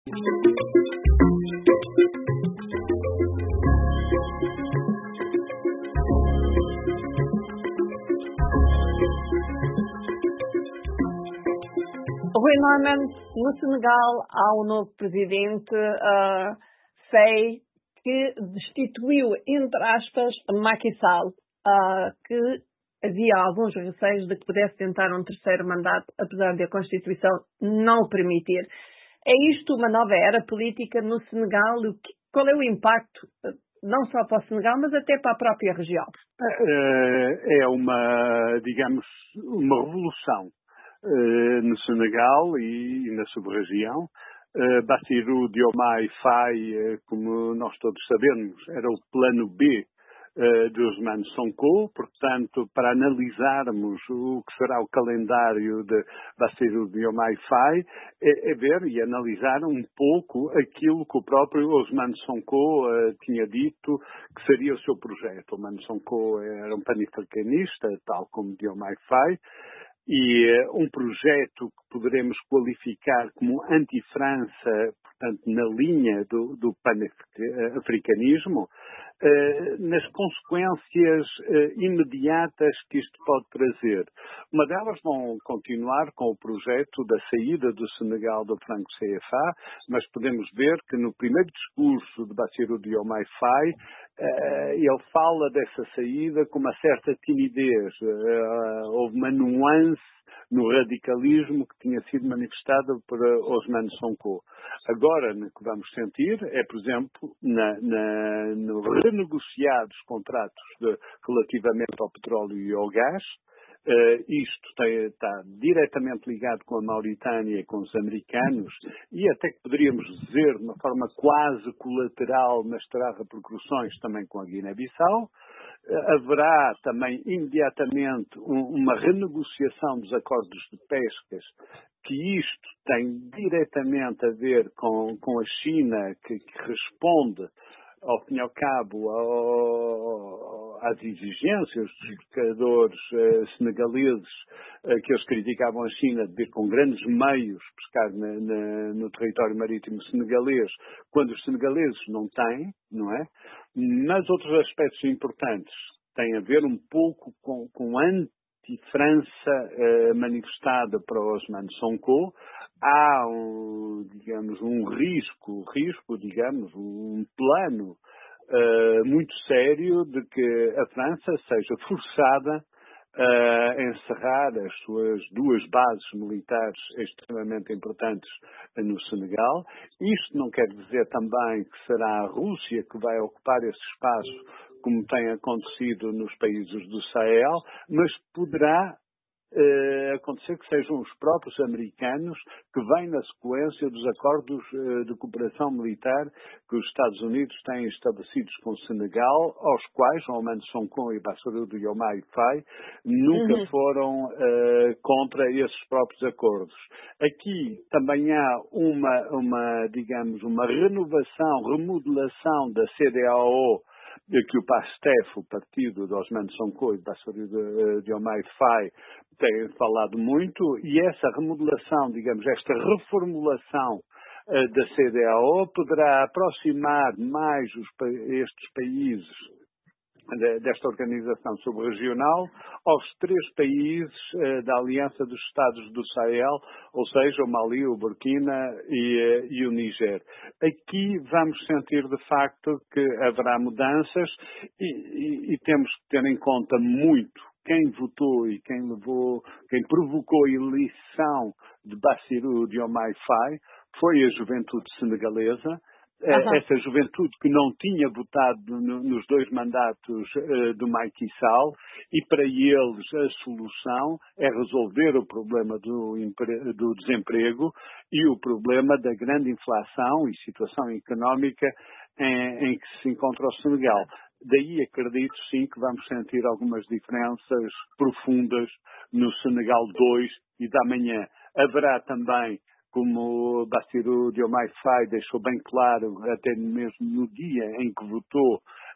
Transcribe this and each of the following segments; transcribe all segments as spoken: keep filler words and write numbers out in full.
Rui Norman, no Senegal há um novo presidente, uh, sei, que destituiu, entre aspas, Macky Sall, uh, que havia alguns receios de que pudesse tentar um terceiro mandato, apesar de a Constituição não o permitir. É isto uma nova era política no Senegal? Qual é o impacto, não só para o Senegal, mas até para a própria região? É uma, digamos, uma revolução no Senegal e na sub-região. Bassirou Diomaye Faye, como nós todos sabemos, era o plano B de Ousmane Sonko. Portanto, para analisarmos o que será o calendário de Bassirou Diomaye Faye, é, é ver e analisar um pouco aquilo que o próprio Ousmane Sonko uh, tinha dito que seria o seu projeto. Ousmane Sonko era um panafricanista, tal como Diomaye Faye, e uh, um projeto que poderemos qualificar como anti-França, portanto, na linha do, do pan-africanismo, uh, nas consequências uh, imediatas que isto pode trazer. Uma delas vão continuar com o projeto da saída do Senegal do franco C F A, mas podemos ver que no primeiro discurso de Bassirou Diomaye Faye, Uh, ele fala dessa saída com uma certa timidez. Uh, houve uma nuance no radicalismo que tinha sido manifestada por uh, Ousmane Sonko. Agora, o que vamos sentir é, por exemplo, na, na, no renegociados contratos de, relativamente ao petróleo e ao gás. Uh, isto tem, está diretamente ligado com a Mauritânia e com os americanos e até que poderíamos dizer de uma forma quase colateral, mas terá repercussões também com a Guiné-Bissau. Uh, haverá também imediatamente um, uma renegociação dos acordos de pescas, que isto tem diretamente a ver com, com a China, que, que responde ao fim e ao cabo, ao, às exigências dos pescadores eh, senegaleses, eh, que eles criticavam a China de vir com grandes meios pescar na, na, no território marítimo senegalês, quando os senegaleses não têm, não é? Mas outros aspectos importantes têm a ver um pouco com, com a anti-França eh, manifestada para Ousmane Sonko. Há, um, digamos, um risco, risco, digamos, um plano uh, muito sério de que a França seja forçada a encerrar as suas duas bases militares extremamente importantes no Senegal. Isto não quer dizer também que será a Rússia que vai ocupar esse espaço, como tem acontecido nos países do Sahel, mas poderá Uh, acontecer que sejam os próprios americanos que vêm na sequência dos acordos uh, de cooperação militar que os Estados Unidos têm estabelecidos com o Senegal, aos quais Ousmane Sonko e Bassirou Diomaye Faye nunca uhum. foram uh, contra esses próprios acordos. Aqui também há uma, uma, digamos, uma renovação, remodelação da C D A O, de que o PASTEF, o partido de Ousmane Sonko e Bassirou Diomaye Faye, tem falado muito, e essa remodelação, digamos, esta reformulação uh, da C D A O poderá aproximar mais os, estes países de, desta organização subregional aos três países uh, da Aliança dos Estados do Sahel, ou seja, o Mali, o Burkina e, uh, e o Níger. Aqui vamos sentir de facto que haverá mudanças e, e, e temos que ter em conta muito quem votou e quem levou, quem provocou a eleição de Bassirou Diomaye Faye foi a juventude senegalesa. Uhum. Essa juventude que não tinha votado no, nos dois mandatos uh, do Macky Sall, e para eles a solução é resolver o problema do, do desemprego e o problema da grande inflação e situação económica em, em que se encontra o Senegal. Daí acredito sim que vamos sentir algumas diferenças profundas no Senegal dois e da manhã. Haverá também, como Bassirou Diomaye Faye deixou bem claro, até mesmo no dia em que votou,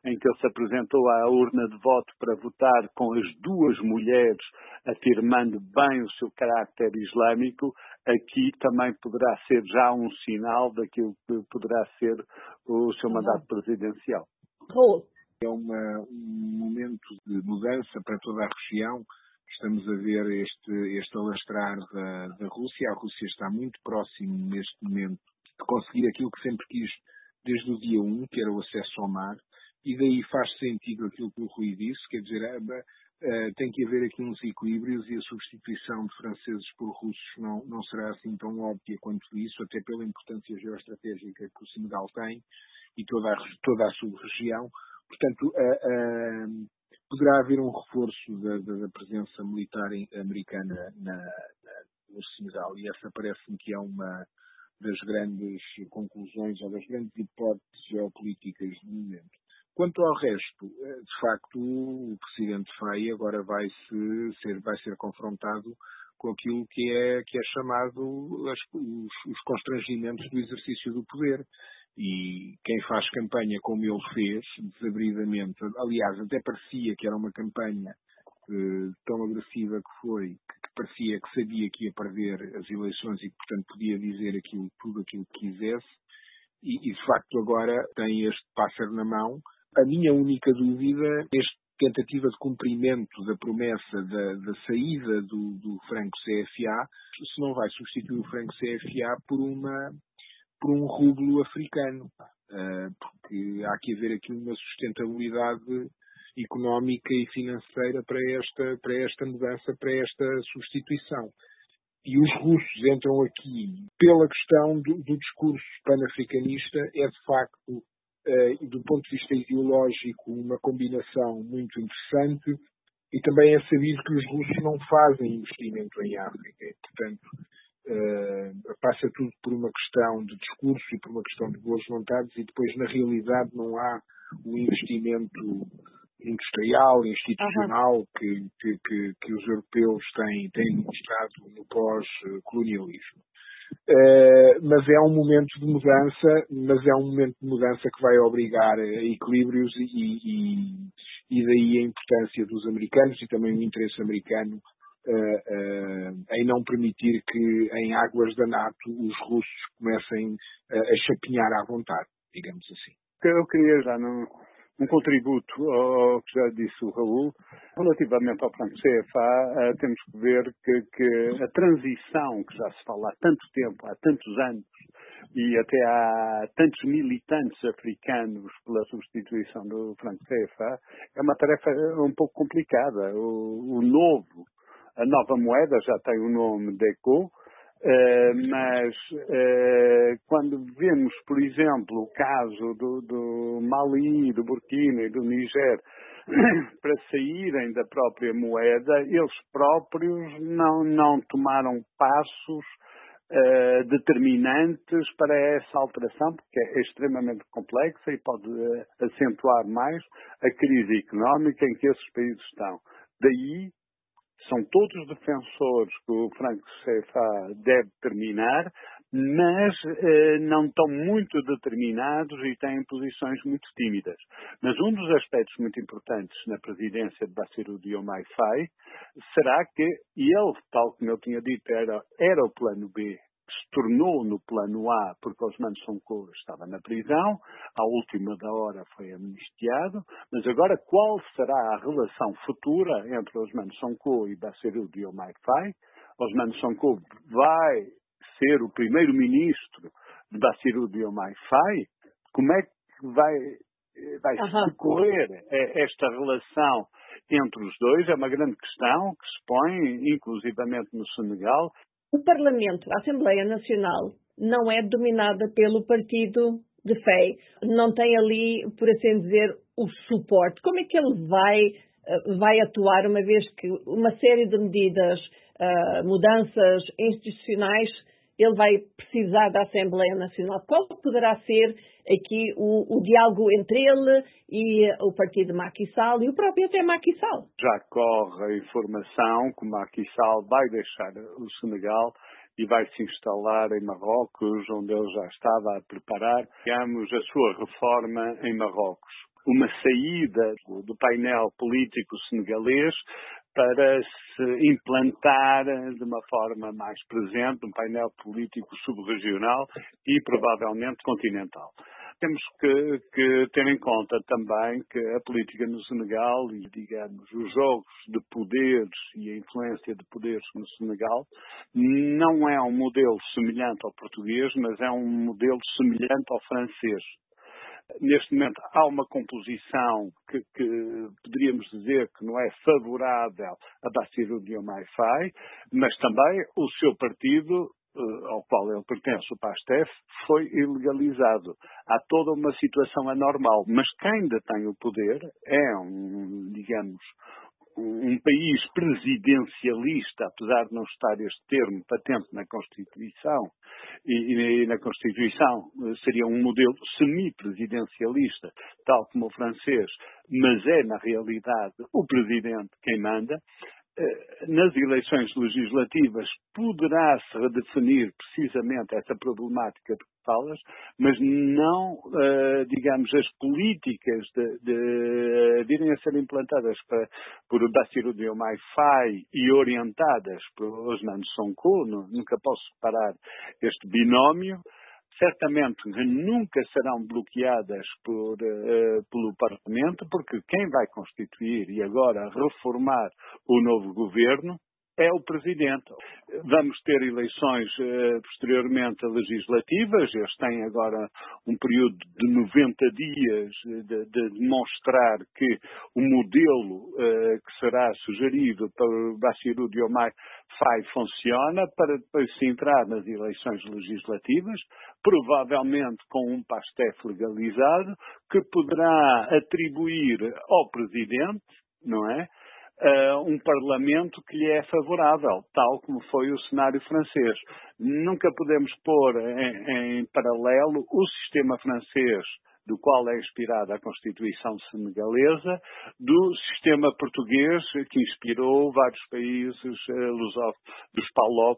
em que ele se apresentou à urna de voto para votar com as duas mulheres, afirmando bem o seu carácter islâmico, aqui também poderá ser já um sinal daquilo que poderá ser o seu mandato presidencial. Raul. É uma, um momento de mudança para toda a região. Estamos a ver este, este alastrar da, da Rússia. A Rússia está muito próximo, neste momento, de conseguir aquilo que sempre quis desde o dia um, que era o acesso ao mar. E daí faz sentido aquilo que o Rui disse, quer dizer, uh, tem que haver aqui uns equilíbrios e a substituição de franceses por russos não, não será assim tão óbvia quanto isso, até pela importância geoestratégica que o Senegal tem e toda a, toda a sub-região. Portanto, uh, uh, poderá haver um reforço da, da, da presença militar americana na, na, no Senegal, e essa parece-me que é uma das grandes conclusões ou das grandes hipóteses geopolíticas do momento. Quanto ao resto, de facto, o presidente Faye agora vai, -se ser, vai ser confrontado com aquilo que é, que é chamado as, os, os constrangimentos do exercício do poder. E quem faz campanha como ele fez, desabridamente, aliás, até parecia que era uma campanha eh, tão agressiva que foi, que, que parecia que sabia que ia perder as eleições e que, portanto, podia dizer aquilo, tudo aquilo que quisesse, e, e de facto agora tem este pássaro na mão. A minha única dúvida, esta tentativa de cumprimento da promessa da, da saída do, do franco C F A, se não vai substituir o franco C F A por uma por um rublo africano, porque há que haver aqui uma sustentabilidade económica e financeira para esta, para esta mudança, para esta substituição. E os russos entram aqui pela questão do, do discurso panafricanista, é de facto, e do ponto de vista ideológico, uma combinação muito interessante, e também é sabido que os russos não fazem investimento em África, e, portanto, Uh, passa tudo por uma questão de discurso e por uma questão de boas vontades, e depois na realidade não há o investimento industrial, institucional que, que, que, que os europeus têm, têm mostrado no pós-colonialismo. Uh, mas é um momento de mudança, mas é um momento de mudança que vai obrigar a equilíbrios e, e, e daí a importância dos americanos e também o interesse americano Uh, uh, em não permitir que em águas da NATO os russos comecem uh, a chapinhar à vontade, digamos assim. Eu queria já num, um contributo ao que já disse o Raul. Relativamente ao plano C F A, uh, temos que ver que, que a transição que já se fala há tanto tempo, há tantos anos, e até há tantos militantes africanos pela substituição do franco C F A, é uma tarefa um pouco complicada. O, o novo A nova moeda já tem o nome de ECO, eh, mas eh, quando vemos, por exemplo, o caso do, do Mali, do Burkina e do Níger, para saírem da própria moeda, eles próprios não, não tomaram passos eh, determinantes para essa alteração, porque é extremamente complexa e pode eh, acentuar mais a crise económica em que esses países estão. Daí, são todos defensores que o franco C F A deve terminar, mas eh, não estão muito determinados e têm posições muito tímidas. Mas um dos aspectos muito importantes na presidência de Bassirou Diomaye Faye será que ele, tal como eu tinha dito, era, era o plano B, que se tornou no plano A porque Ousmane Sonko estava na prisão, à última da hora foi amnistiado, mas agora qual será a relação futura entre Ousmane Sonko e Bassirou Diomaye Faye? Ousmane Sonko vai ser o primeiro-ministro de Bassirou Diomaye Faye? Como é que vai, vai Uhum. decorrer esta relação entre os dois? É uma grande questão que se põe, inclusivamente no Senegal. O Parlamento, a Assembleia Nacional, não é dominada pelo partido de Faye. Não tem ali, por assim dizer, o suporte. Como é que ele vai, vai atuar, uma vez que uma série de medidas, uh, mudanças institucionais, ele vai precisar da Assembleia Nacional? Qual poderá ser aqui o, o diálogo entre ele e o partido Macky Sall e o próprio até Macky Sall? Já corre a informação que o Macky Sall vai deixar o Senegal e vai se instalar em Marrocos, onde ele já estava a preparar, digamos, a sua reforma em Marrocos. uma saída do painel político senegalês para se implantar de uma forma mais presente um painel político subregional e provavelmente continental. Temos que, que ter em conta também que a política no Senegal e, digamos, os jogos de poderes e a influência de poderes no Senegal não é um modelo semelhante ao português, mas é um modelo semelhante ao francês. Neste momento há uma composição que, que poderíamos dizer que não é favorável a Bassirou Diomaye Faye, mas também o seu partido, ao qual ele pertence, o PASTEF, foi ilegalizado. Há toda uma situação anormal, mas quem ainda tem o poder é um, digamos, um país presidencialista, apesar de não estar este termo patente na Constituição, e, e na Constituição seria um modelo semi-presidencialista, tal como o francês, mas é, na realidade, o presidente quem manda. Nas eleições legislativas poderá-se redefinir precisamente essa problemática de que falas, mas não, digamos, as políticas de, de, de irem a ser implantadas para, por Bassirou Diomaye Faye e orientadas por Ousmane Sonko, nunca posso separar este binómio. Certamente nunca serão bloqueadas por, uh, pelo Parlamento, porque quem vai constituir e agora reformar o novo governo é o Presidente. Vamos ter eleições uh, posteriormente legislativas. Eles têm agora um período de noventa dias de, de demonstrar que o modelo uh, que será sugerido para Bassirou Diomaye Faye funciona, para depois se entrar nas eleições legislativas, provavelmente com um PASTEF legalizado, que poderá atribuir ao Presidente, não é, uh, um Parlamento que lhe é favorável, tal como foi o cenário francês. Nunca podemos pôr em, em paralelo o sistema francês, do qual é inspirada a Constituição senegalesa, do sistema português, que inspirou vários países uh, lusófonos, dos PALOP,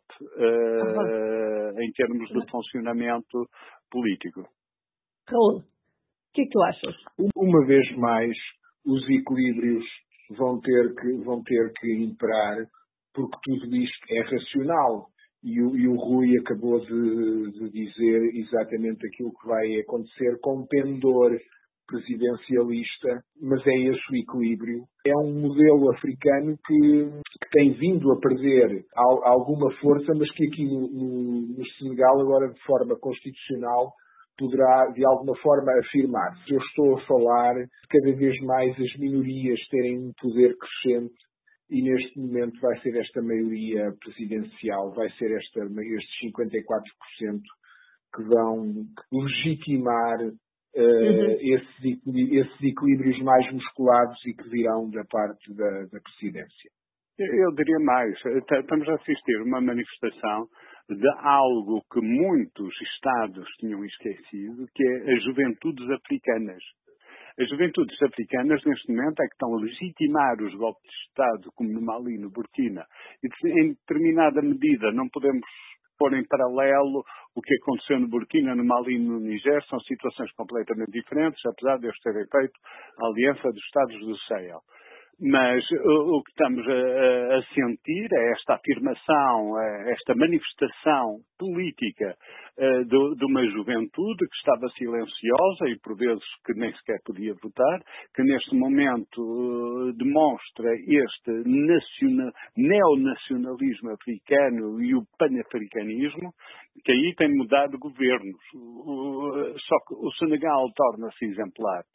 uh, em termos de funcionamento político. Raul, o que é que tu achas? Uma vez mais, os equilíbrios vão ter que, vão ter que imperar, porque tudo isto é racional. E o, e o Rui acabou de, de dizer exatamente aquilo que vai acontecer com um pendor presidencialista, mas é esse o equilíbrio. É um modelo africano que, que tem vindo a perder al, alguma força, mas que aqui no, no, no Senegal, agora de forma constitucional, poderá de alguma forma afirmar-se. Eu estou a falar de cada vez mais as minorias terem um poder crescente. E neste momento vai ser esta maioria presidencial, vai ser esta, estes cinquenta e quatro por cento que vão legitimar uh, uhum. esses, esses equilíbrios mais musculados e que virão da parte da, da presidência. Eu diria mais, estamos a assistir a uma manifestação de algo que muitos Estados tinham esquecido, que é as juventudes africanas. As juventudes africanas, neste momento, é que estão a legitimar os golpes de Estado, como no Mali, no Burkina. E, em determinada medida, não podemos pôr em paralelo o que aconteceu no Burkina, no Mali e no Niger. São situações completamente diferentes, apesar de eles terem feito a aliança dos Estados do Sahel. Mas o, o que estamos a, a sentir é esta afirmação, esta manifestação política uh, de, de uma juventude que estava silenciosa e por vezes que nem sequer podia votar, que neste momento uh, demonstra este nacional, neonacionalismo africano e o panafricanismo, que aí tem mudado governos. Uh, só que o Senegal torna-se exemplar.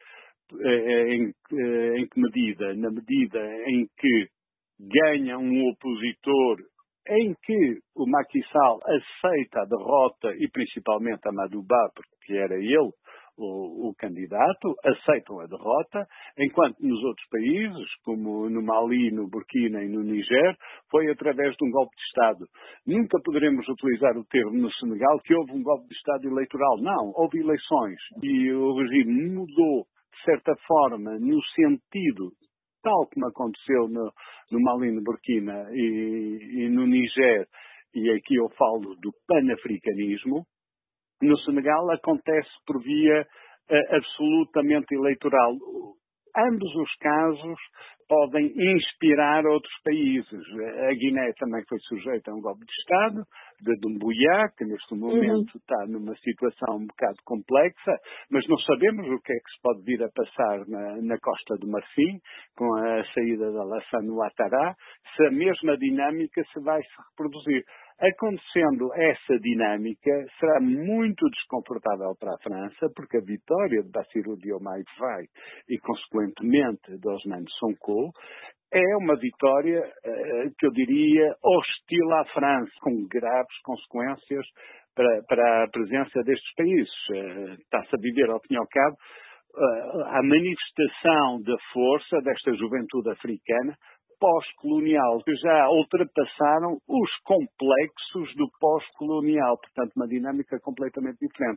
Em, em que medida? Na medida em que ganha um opositor, em que o Macky Sall aceita a derrota e principalmente a Madouba, porque era ele o, o candidato, aceitam a derrota, enquanto nos outros países, como no Mali, no Burkina e no Niger, foi através de um golpe de Estado. Nunca poderemos utilizar o termo no Senegal que houve um golpe de Estado eleitoral. Não, houve eleições e o regime mudou de certa forma, no sentido, tal como aconteceu no, no Mali, no Burkina e, e no Niger, e aqui eu falo do panafricanismo, no Senegal acontece por via uh, absolutamente eleitoral. Ambos os casos podem inspirar outros países. A Guiné também foi sujeita a um golpe de Estado, de Doumbouya, que neste momento uhum. está numa situação um bocado complexa, mas não sabemos o que é que se pode vir a passar na, na Costa do Marfim, com a saída de Alassane Ouattara, se a mesma dinâmica se vai se reproduzir. Acontecendo essa dinâmica, será muito desconfortável para a França, porque a vitória de Bassirou Diomaye Faye e, consequentemente, de Ousmane Sonko é uma vitória, uh, que eu diria, hostil à França, com graves consequências para, para a presença destes países. Uh, está-se a viver, ao fim e ao cabo, uh, a manifestação da força desta juventude africana pós-colonial, que já ultrapassaram os complexos do pós-colonial, portanto uma dinâmica completamente diferente.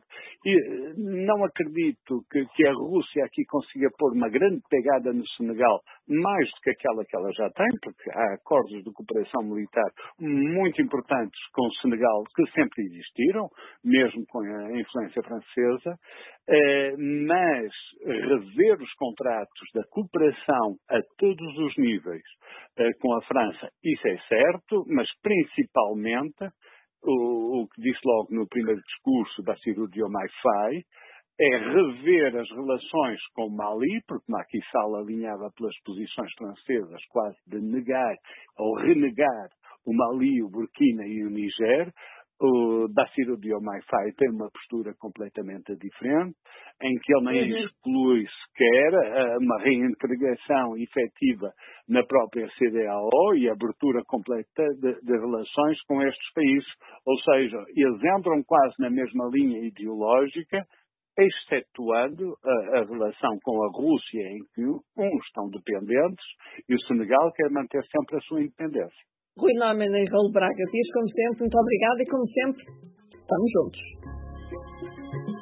E não acredito que, que a Rússia aqui consiga pôr uma grande pegada no Senegal, mais do que aquela que ela já tem, porque há acordos de cooperação militar muito importantes com o Senegal que sempre existiram, mesmo com a influência francesa, eh, mas rever os contratos da cooperação a todos os níveis com a França, isso é certo, mas principalmente, o, o que disse logo no primeiro discurso Bassirou Diomaye Faye, é rever as relações com o Mali, porque Macky Sall alinhava pelas posições francesas quase de negar ou renegar o Mali, o Burkina e o Niger. O Bassirou Diomaye Faye tem uma postura completamente diferente, em que ele nem uhum. exclui sequer uma reintegração efetiva na própria C D A O e a abertura completa de, de relações com estes países. Ou seja, eles entram quase na mesma linha ideológica, excetuando a, a relação com a Rússia, em que uns estão dependentes e o Senegal quer manter sempre a sua independência. Rui Neumann e Raul Braga Dias, como sempre, muito obrigada e, como sempre, estamos juntos.